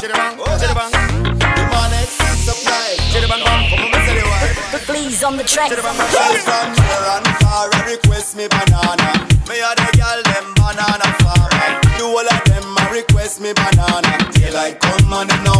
The man is supply. Come on, say the word. Please on the track. From near and far, request me banana. Me a the girl them banana farmer. Do all of them a request me banana. Daylight come and them